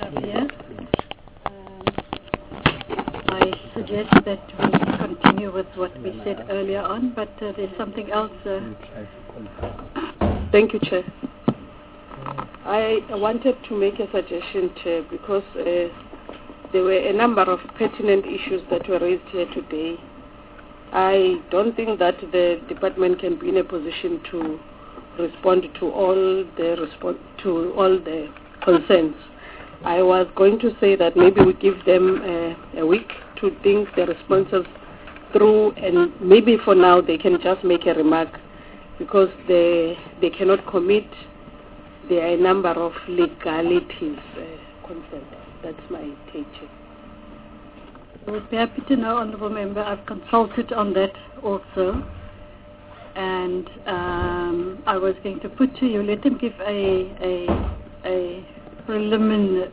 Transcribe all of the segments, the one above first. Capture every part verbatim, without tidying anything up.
Javier. Um, I suggest that we continue with what we said earlier on, but uh, there's something else. Uh, Thank you, Chair. I wanted to make a suggestion, Chair, because uh, there were a number of pertinent issues that were raised here today. I don't think that the department can be in a position to respond to all the respon to all the concerns. I was going to say that maybe we give them uh, a week to think the responses through, and maybe for now they can just make a remark, because they they cannot commit. There are a number of legalities uh, concerned. That's my take. I would be happy to know, Honourable Member. I've consulted on that also, and um, I was going to put to you, let them give a a, a preliminary,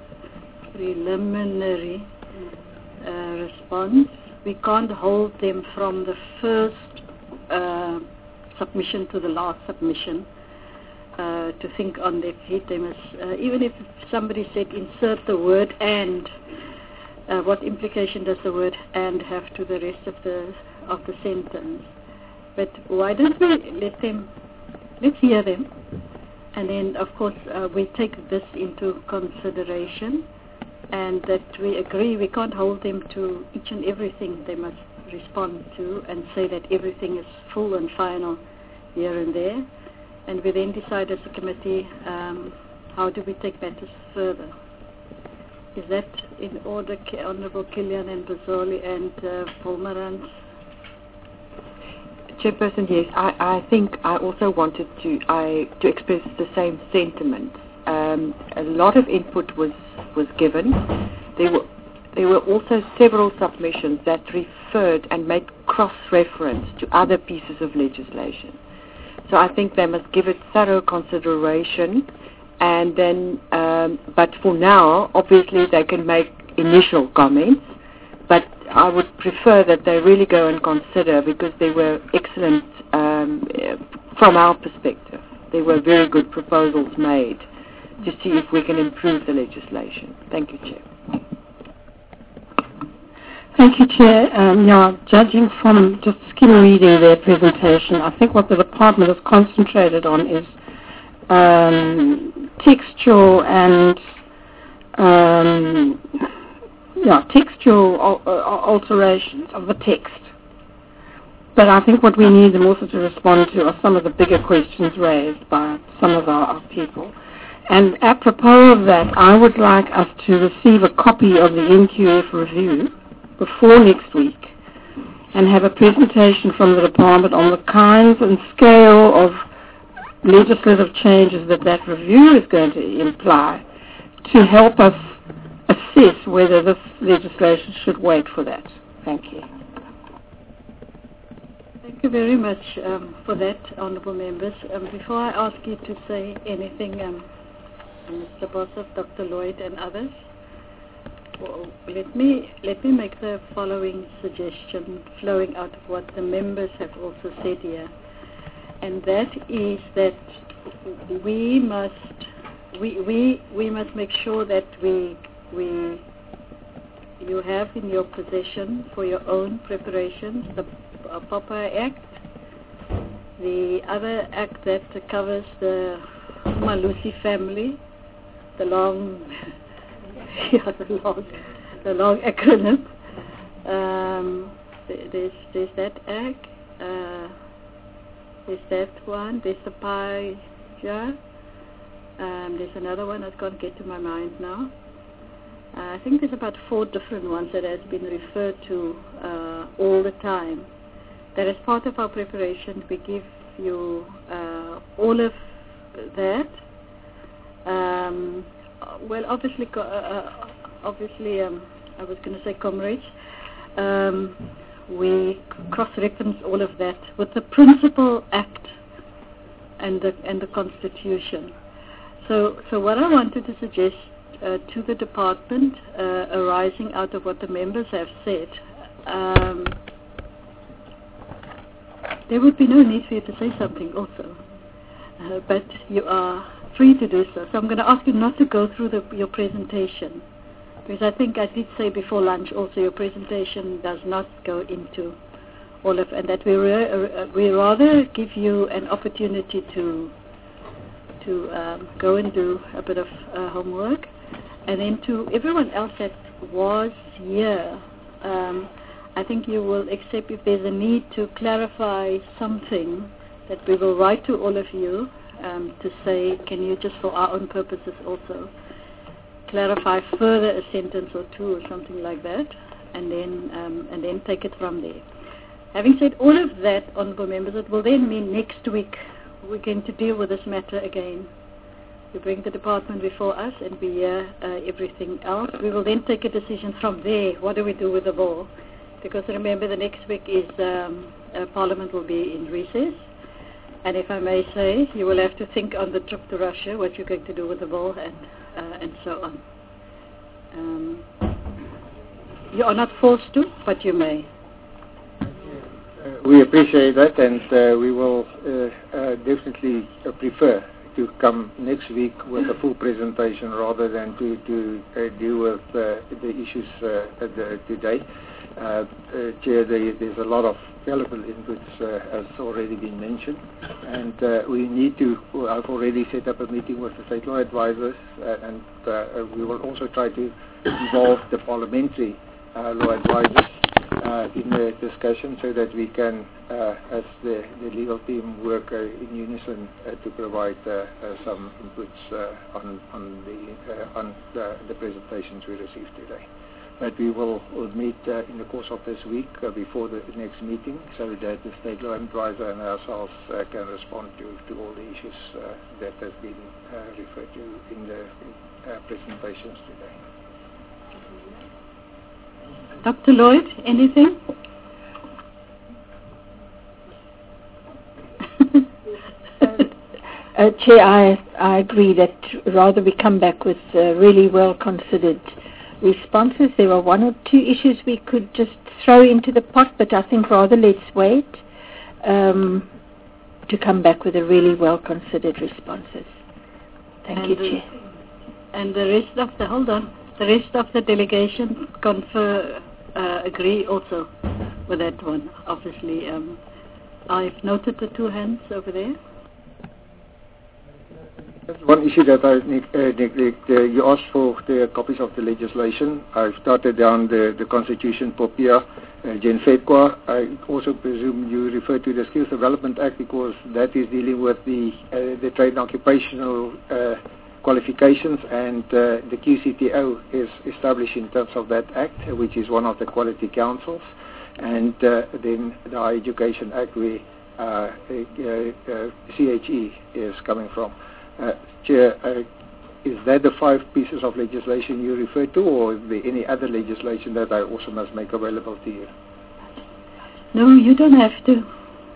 preliminary uh, response. We can't hold them from the first uh, submission to the last submission uh, to think on their feet. They must, uh, even if somebody said insert the word and, uh, what implication does the word and have to the rest of the of the sentence? But why don't we let them, let's hear them, and then of course uh, we take this into consideration, and that we agree we can't hold them to each and everything they must respond to and say that everything is full and final here and there, and we then decide as a committee um, how do we take matters further. Is that in order, Honourable Kilian and Bazoli and uh, Polmarans? Chairperson, yes, I, I think I also wanted to I to express the same sentiment. Um, a lot of input was was given. There were there were also several submissions that referred and made cross-reference to other pieces of legislation. So I think they must give it thorough consideration, and then, um, but for now, obviously they can make initial comments, but I would prefer that they really go and consider, because they were excellent um, from our perspective. There were very good proposals made to see if we can improve the legislation. Thank you, Chair. Thank you, Chair. Um, yeah, judging from just skim reading their presentation, I think what the department has concentrated on is um, textual and um, yeah, textual al uh, alterations of the text. But I think what we need them also to respond to are some of the bigger questions raised by some of our, our people. And apropos of that, I would like us to receive a copy of the N Q F review before next week, and have a presentation from the department on the kinds and scale of legislative changes that that review is going to imply, to help us assess whether this legislation should wait for that. Thank you. Thank you very much um, for that, Honourable Members. Um, before I ask you to say anything, um, Mister Boshoff, Doctor Lloyd and others, well, let me let me make the following suggestion flowing out of what the members have also said here, and that is that we must we we we must make sure that we we you have in your possession for your own preparations the uh, Popeye Act, the other act that covers the Malusi family, the long yeah, the long, the long acronym. Um, there's, there's that act. Uh, there's that one. There's the pie jar. Um, there's another one that can't get to my mind now. Uh, I think there's about four different ones that has been referred to uh, all the time. That as part of our preparation, we give you uh, all of that. Um, Well, obviously, uh, uh, obviously, um, I was going to say comrades, um, we cross-reference all of that with the Principal Act and the and the Constitution. So, so what I wanted to suggest uh, to the department, uh, arising out of what the members have said, um, there would be no need for you to say something also, uh, but you are free to do so. So I'm going to ask you not to go through the, your presentation, because I think I did say before lunch also your presentation does not go into all of, and that we re, we rather give you an opportunity to to um, go and do a bit of uh, homework, and then to everyone else that was here. Um, I think you will accept if there's a need to clarify something that we will write to all of you um, to say, can you just for our own purposes also clarify further a sentence or two or something like that, and then um, and then take it from there. Having said all of that, honourable members, it will then mean next week we're going to deal with this matter again. We bring the department before us and we hear uh, everything else. We will then take a decision from there. What do we do with the ball? Because remember, the next week is um, uh, Parliament will be in recess. And if I may say, you will have to think on the trip to Russia, what you're going to do with the ball and, uh, and so on. Um, you are not forced to, but you may. Uh, we appreciate that, and uh, we will uh, uh, definitely uh, prefer to come next week with a full presentation rather than to, to uh, deal with uh, the issues uh, the, today. Uh, uh, Chair, there, there's a lot of valuable inputs, uh, as already been mentioned, and uh, we need to, I've already set up a meeting with the state law advisors, uh, and uh, we will also try to involve the parliamentary uh, law advisors uh, in the discussion so that we can, uh, as the, the legal team, work uh, in unison uh, to provide uh, uh, some inputs uh, on, on, the, uh, on the, the presentations we received today. But we will meet uh, in the course of this week uh, before the next meeting so that the state law advisor and ourselves uh, can respond to, to all the issues uh, that have been uh, referred to in the uh, presentations today. Doctor Lloyd, anything? uh, Chair, I, I agree that rather we come back with uh, really well-considered responses. There are one or two issues we could just throw into the pot, but I think rather let's wait um, to come back with a really well-considered responses. Thank and you, the, Chair. And the rest of the, hold on, the rest of the delegation confer, uh, agree also with that one, obviously. Um, I've noted the two hands over there. One issue that I uh, neglect, uh, you asked for the copies of the legislation. I've started down the, the Constitution Popia, uh, Gen Fedqua. I also presume you refer to the Skills Development Act because that is dealing with the, uh, the trade and occupational uh, qualifications, and uh, the Q C T O is established in terms of that act, which is one of the quality councils. And uh, then the Higher Education Act, where uh, uh, uh, C H E is coming from. Uh, Chair, uh, is that the five pieces of legislation you refer to, or is there any other legislation that I also must make available to you? No, you don't have to.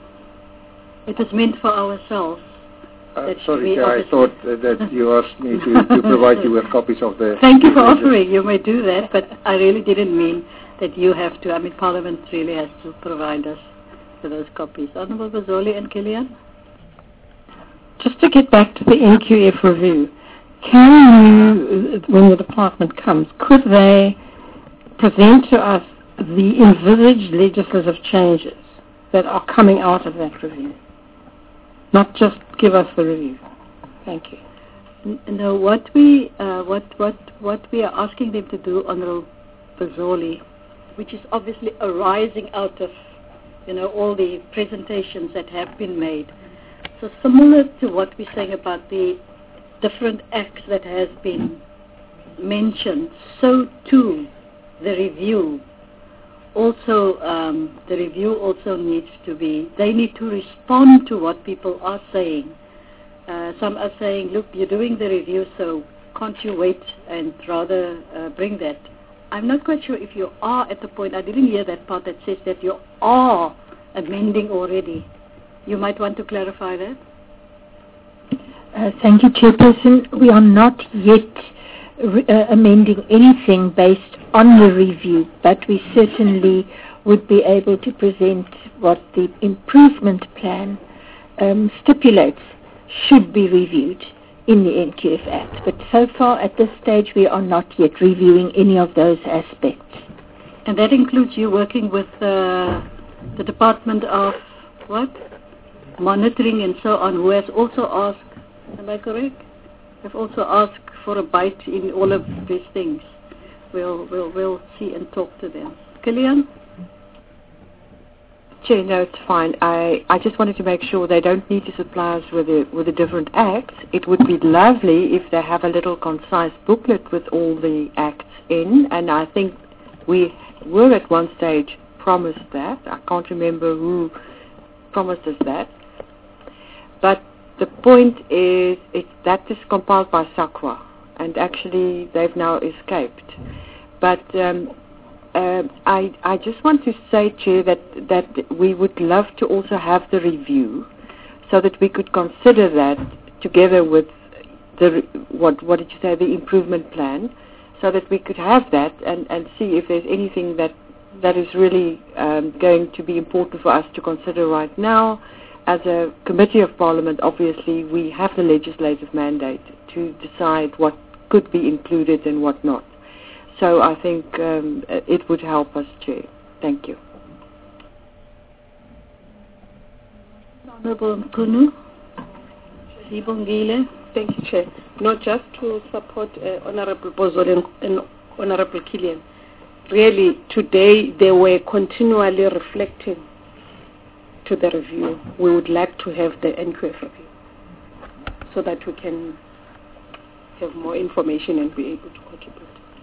It is meant for ourselves. Uh, sorry, Chair, I thought uh, that you asked me to, to provide you with copies of the... Thank you for offering. You may do that, but I really didn't mean that you have to. I mean, Parliament really has to provide us with those copies. Honourable Bozzoli and Killian? Just to get back to the N Q F review, can you, when the department comes, could they present to us the envisaged legislative changes that are coming out of that review? Not just give us the review. Thank you. No, what we uh, what what what we are asking them to do, Honourable Bozzoli, which is obviously arising out of, you know, all the presentations that have been made. So similar to what we're saying about the different acts that has been mentioned, so too the review also, um, the review also needs to be, they need to respond to what people are saying. Uh, some are saying, look, you're doing the review, so can't you wait and rather uh, bring that? I'm not quite sure if you are at the point, I didn't hear that part that says that you are amending already. You might want to clarify that. Uh, thank you, Chairperson. We are not yet re- uh, amending anything based on the review, but we certainly would be able to present what the improvement plan um, stipulates should be reviewed in the N Q F Act. But so far, at this stage, we are not yet reviewing any of those aspects. And that includes you working with uh, the Department of what? Monitoring and so on, who has also asked, am I correct? Have also asked for a bite in all of these things. We'll, we'll, we'll see and talk to them. Killian? Chair, no, it's fine. I, I just wanted to make sure they don't need to supply us with a, with a different act. It would be lovely if they have a little concise booklet with all the acts in, and I think we were at one stage promised that. I can't remember who promised us that. But the point is, it, that is compiled by SAQA, and actually they've now escaped. But um, uh, I, I just want to say, Chair, that, that we would love to also have the review so that we could consider that together with the, what, what did you say, the improvement plan, so that we could have that and, and see if there's anything that, that is really um, going to be important for us to consider right now. As a committee of Parliament, obviously, we have the legislative mandate to decide what could be included and what not. So I think um, it would help us, Chair. Thank you. Honorable Kunu, Sibongile. Thank you, Chair. Not just to support uh, Honorable Bozol and, and Honorable Killian. Really, today they were continually reflecting to the review. We would like to have the N Q F review so that we can have more information and be able to contribute.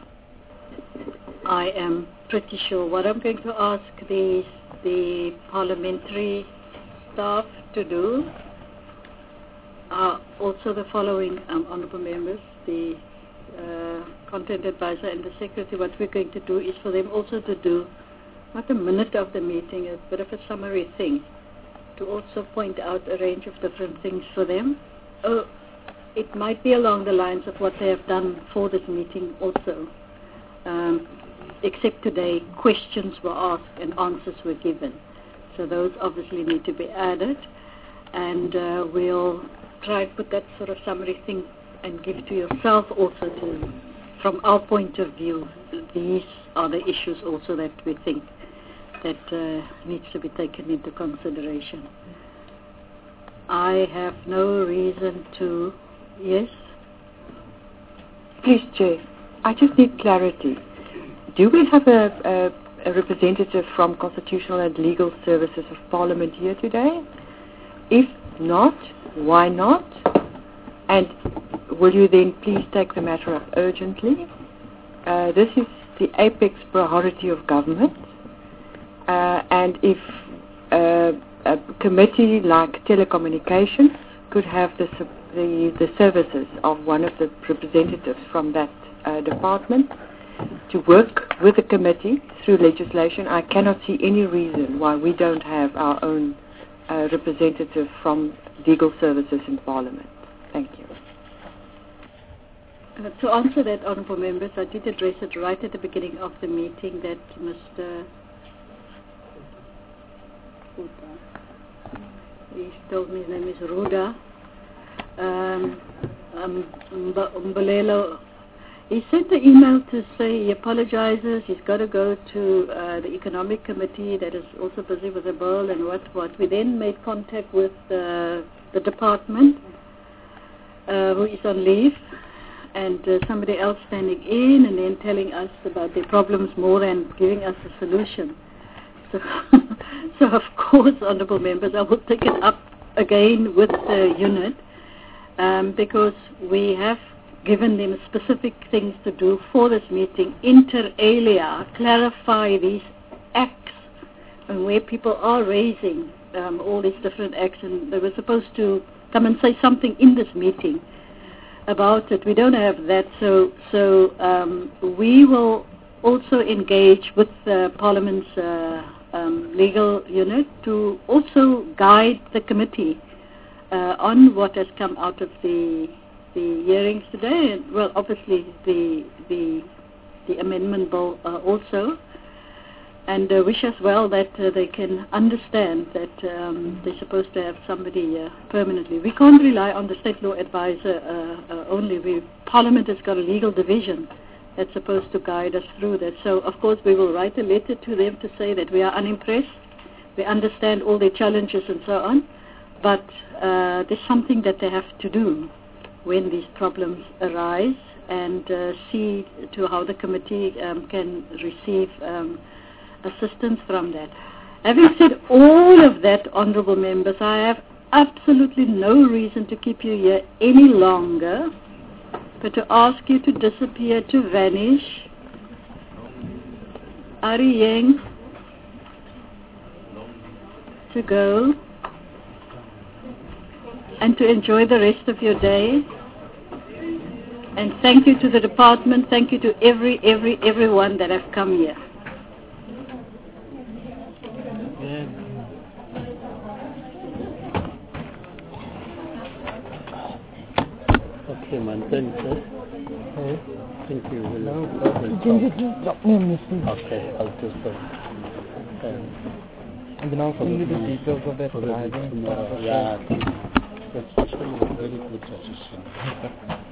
I am pretty sure what I'm going to ask the, the parliamentary staff to do are also the following, um, honourable members, the uh, content advisor and the secretary. What we're going to do is for them also to do not a minute of the meeting, a bit of a summary thing, to also point out a range of different things for them. Oh, it might be along the lines of what they have done for this meeting also. Um, except today, questions were asked and answers were given. So those obviously need to be added. And uh, we'll try and put that sort of summary thing and give to yourself also to, from our point of view, these are the issues also that we think that uh, needs to be taken into consideration. I have no reason to... Yes? Please, Chair, I just need clarity. Do we have a, a, a representative from Constitutional and Legal Services of Parliament here today? If not, why not? And will you then please take the matter up urgently? Uh, this is the apex priority of government. Uh, and if uh, a committee like telecommunications could have the, the, the services of one of the representatives from that uh, department to work with the committee through legislation, I cannot see any reason why we don't have our own uh, representative from legal services in Parliament. Thank you. Uh, to answer that, honourable members, I did address it right at the beginning of the meeting that Mister He told me his name is Ruda. Um, um, Mbalelo. He sent an email to say he apologizes. He's got to go to uh, the Economic Committee that is also busy with the bill and what what. We then made contact with uh, the department uh, who is on leave, and uh, somebody else standing in and then telling us about their problems more than giving us a solution. So, so of course, honourable members, I will take it up again with the unit um, because we have given them specific things to do for this meeting, inter alia, clarify these acts and where people are raising um, all these different acts, and they were supposed to come and say something in this meeting about it. We don't have that, so so um, we will also engage with the Parliament's uh, um, legal unit to also guide the committee uh, on what has come out of the the hearings today, and well, obviously the the the amendment bill uh, also. and uh, wish us well that uh, they can understand that um, they're supposed to have somebody uh, permanently. We can't rely on the state law advisor uh, uh, only. We, Parliament has got a legal division that's supposed to guide us through that. So, of course, we will write a letter to them to say that we are unimpressed. We understand all their challenges and so on, but uh, there's something that they have to do when these problems arise, and uh, see to how the committee um, can receive um, assistance from that. Having said all of that, honourable members, I have absolutely no reason to keep you here any longer, but to ask you to disappear, to vanish. Ari Yang, to go, and to enjoy the rest of your day. And thank you to the department, thank you to every, every, everyone that have come here. Okay, Mantan, sir. Oh, thank you. Okay, I'll do so. Um, and then also the details of that driving. Yeah, that's very good suggestion.